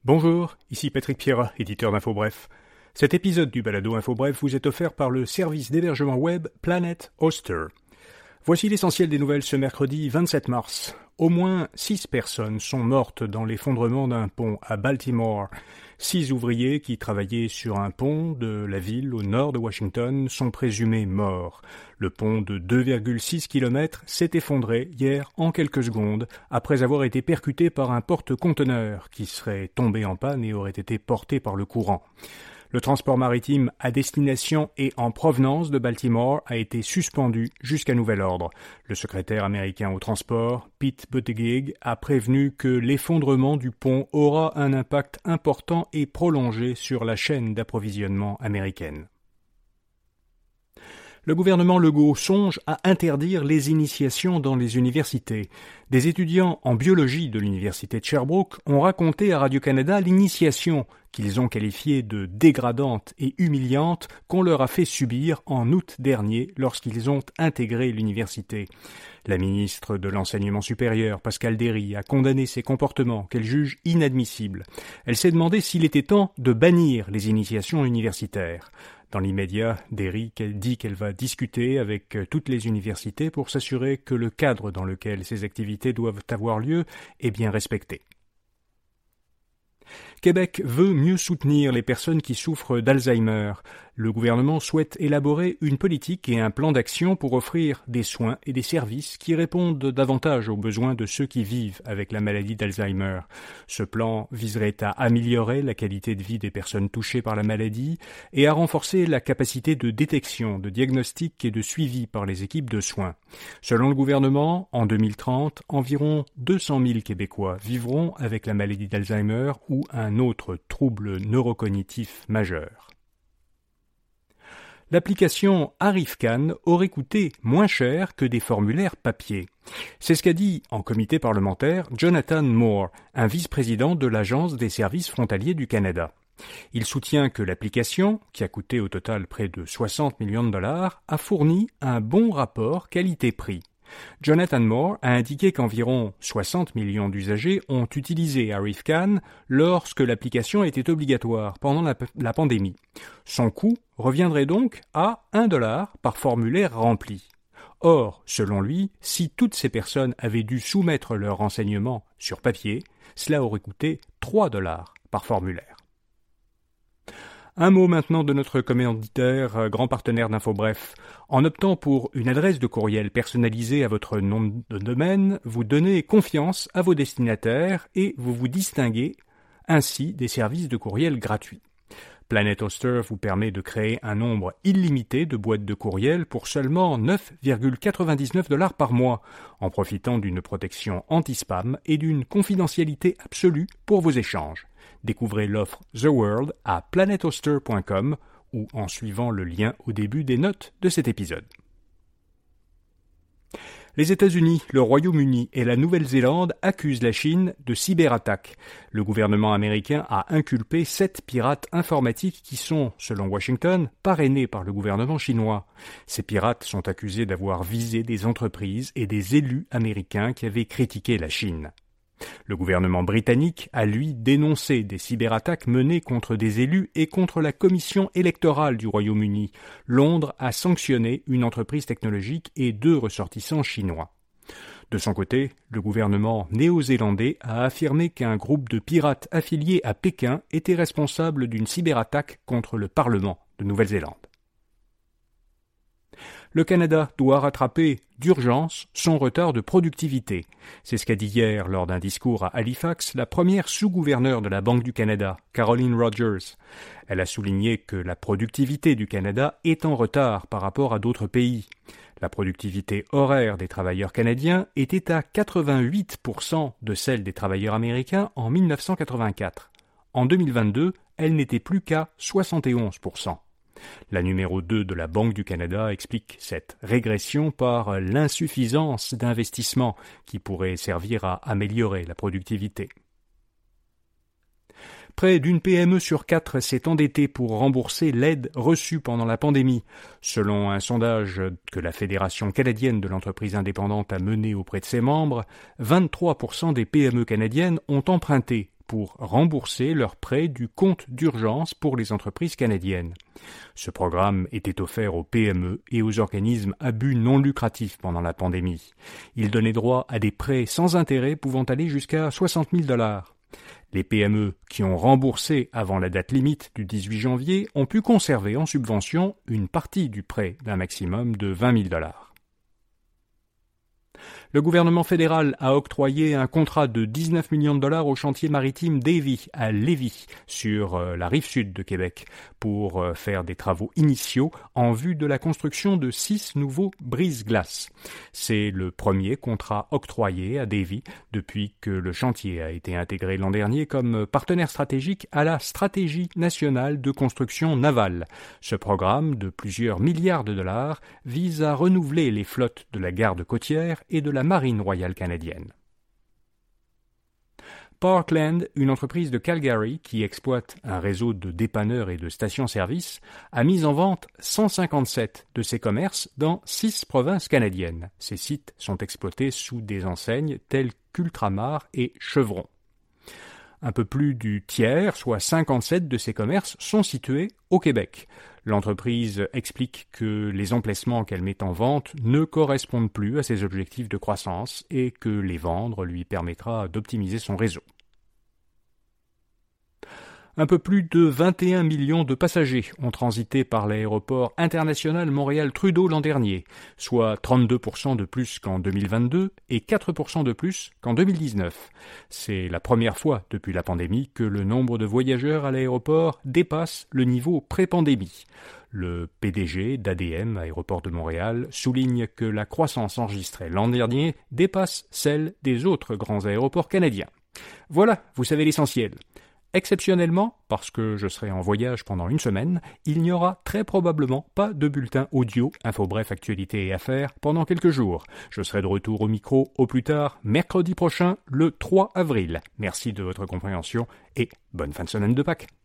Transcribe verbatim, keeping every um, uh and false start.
Bonjour, ici Patrick Pierrat, éditeur d'InfoBref. Cet épisode du balado InfoBref vous est offert par le service d'hébergement web Planet Hoster. Voici l'essentiel des nouvelles ce mercredi vingt-sept mars. Au moins six personnes sont mortes dans l'effondrement d'un pont à Baltimore. Six ouvriers qui travaillaient sur un pont de la ville au nord de Washington sont présumés morts. Le pont de deux virgule six kilomètres s'est effondré hier en quelques secondes après avoir été percuté par un porte-conteneurs qui serait tombé en panne et aurait été porté par le courant. Le transport maritime à destination et en provenance de Baltimore a été suspendu jusqu'à nouvel ordre. Le secrétaire américain au transport, Pete Buttigieg, a prévenu que l'effondrement du pont aura un impact important et prolongé sur la chaîne d'approvisionnement américaine. Le gouvernement Legault songe à interdire les initiations dans les universités. Des étudiants en biologie de l'université de Sherbrooke ont raconté à Radio-Canada l'initiation qu'ils ont qualifiée de dégradante et humiliante qu'on leur a fait subir en août dernier lorsqu'ils ont intégré l'université. La ministre de l'Enseignement supérieur, Pascale Derry, a condamné ces comportements qu'elle juge inadmissibles. Elle s'est demandé s'il était temps de bannir les initiations universitaires. Dans l'immédiat, Derry dit qu'elle va discuter avec toutes les universités pour s'assurer que le cadre dans lequel ces activités doivent avoir lieu est bien respecté. Québec veut mieux soutenir les personnes qui souffrent d'Alzheimer. Le gouvernement souhaite élaborer une politique et un plan d'action pour offrir des soins et des services qui répondent davantage aux besoins de ceux qui vivent avec la maladie d'Alzheimer. Ce plan viserait à améliorer la qualité de vie des personnes touchées par la maladie et à renforcer la capacité de détection, de diagnostic et de suivi par les équipes de soins. Selon le gouvernement, en deux mille trente, environ deux cent mille Québécois vivront avec la maladie d'Alzheimer ou un autre trouble neurocognitif majeur. L'application ArriveCan aurait coûté moins cher que des formulaires papier. C'est ce qu'a dit en comité parlementaire Jonathan Moore, un vice-président de l'Agence des services frontaliers du Canada. Il soutient que l'application, qui a coûté au total près de soixante millions de dollars, a fourni un bon rapport qualité-prix. Jonathan Moore a indiqué qu'environ soixante millions d'usagers ont utilisé ArriveCan lorsque l'application était obligatoire pendant la, la pandémie. Son coût reviendrait donc à un dollar par formulaire rempli. Or, selon lui, si toutes ces personnes avaient dû soumettre leurs renseignements sur papier, cela aurait coûté trois dollars par formulaire. Un mot maintenant de notre commanditaire, grand partenaire d'InfoBref. En optant pour une adresse de courriel personnalisée à votre nom de domaine, vous donnez confiance à vos destinataires et vous vous distinguez ainsi des services de courriel gratuits. Planet Hoster vous permet de créer un nombre illimité de boîtes de courriel pour seulement neuf virgule quatre-vingt-dix-neuf dollars par mois, en profitant d'une protection anti-spam et d'une confidentialité absolue pour vos échanges. Découvrez l'offre The World à planet hoster point com ou en suivant le lien au début des notes de cet épisode. Les États-Unis, le Royaume-Uni et la Nouvelle-Zélande accusent la Chine de cyberattaques. Le gouvernement américain a inculpé sept pirates informatiques qui sont, selon Washington, parrainés par le gouvernement chinois. Ces pirates sont accusés d'avoir visé des entreprises et des élus américains qui avaient critiqué la Chine. Le gouvernement britannique a, lui, dénoncé des cyberattaques menées contre des élus et contre la commission électorale du Royaume-Uni. Londres a sanctionné une entreprise technologique et deux ressortissants chinois. De son côté, le gouvernement néo-zélandais a affirmé qu'un groupe de pirates affiliés à Pékin était responsable d'une cyberattaque contre le Parlement de Nouvelle-Zélande. Le Canada doit rattraper d'urgence son retard de productivité. C'est ce qu'a dit hier, lors d'un discours à Halifax, la première sous-gouverneure de la Banque du Canada, Caroline Rogers. Elle a souligné que la productivité du Canada est en retard par rapport à d'autres pays. La productivité horaire des travailleurs canadiens était à quatre-vingt-huit pour cent de celle des travailleurs américains en mille neuf cent quatre-vingt-quatre. En deux mille vingt-deux, elle n'était plus qu'à soixante et onze pour cent. La numéro deux de la Banque du Canada explique cette régression par l'insuffisance d'investissement qui pourrait servir à améliorer la productivité. Près d'une P M E sur quatre s'est endettée pour rembourser l'aide reçue pendant la pandémie. Selon un sondage que la Fédération canadienne de l'entreprise indépendante a mené auprès de ses membres, vingt-trois pour cent des P M E canadiennes ont emprunté pour rembourser leurs prêts du compte d'urgence pour les entreprises canadiennes. Ce programme était offert aux P M E et aux organismes à but non lucratif pendant la pandémie. Il donnait droit à des prêts sans intérêt pouvant aller jusqu'à soixante mille dollars. Les P M E qui ont remboursé avant la date limite du dix-huit janvier ont pu conserver en subvention une partie du prêt d'un maximum de vingt mille dollars. Le gouvernement fédéral a octroyé un contrat de dix-neuf millions de dollars au chantier maritime Davy à Lévis, sur euh, la rive sud de Québec, pour euh, faire des travaux initiaux en vue de la construction de six nouveaux brise-glaces. C'est le premier contrat octroyé à Davy depuis que le chantier a été intégré l'an dernier comme partenaire stratégique à la Stratégie nationale de construction navale. Ce programme de plusieurs milliards de dollars vise à renouveler les flottes de la garde côtière et de la Marine royale canadienne. Parkland, une entreprise de Calgary qui exploite un réseau de dépanneurs et de stations-service, a mis en vente cent cinquante-sept de ses commerces dans six provinces canadiennes. Ces sites sont exploités sous des enseignes telles qu'Ultramar et Chevron. Un peu plus du tiers, soit cinquante-sept de ces commerces, sont situés au Québec. L'entreprise explique que les emplacements qu'elle met en vente ne correspondent plus à ses objectifs de croissance et que les vendre lui permettra d'optimiser son réseau. Un peu plus de vingt et un millions de passagers ont transité par l'aéroport international Montréal-Trudeau l'an dernier, soit trente-deux pour cent de plus qu'en deux mille vingt-deux et quatre pour cent de plus qu'en deux mille dix-neuf. C'est la première fois depuis la pandémie que le nombre de voyageurs à l'aéroport dépasse le niveau pré-pandémie. Le P D G d'A D M, Aéroport de Montréal, souligne que la croissance enregistrée l'an dernier dépasse celle des autres grands aéroports canadiens. Voilà, vous savez l'essentiel. Exceptionnellement, parce que je serai en voyage pendant une semaine, il n'y aura très probablement pas de bulletin audio, info bref, actualité et affaires pendant quelques jours. Je serai de retour au micro au plus tard mercredi prochain, le trois avril. Merci de votre compréhension et bonne fin de semaine de Pâques.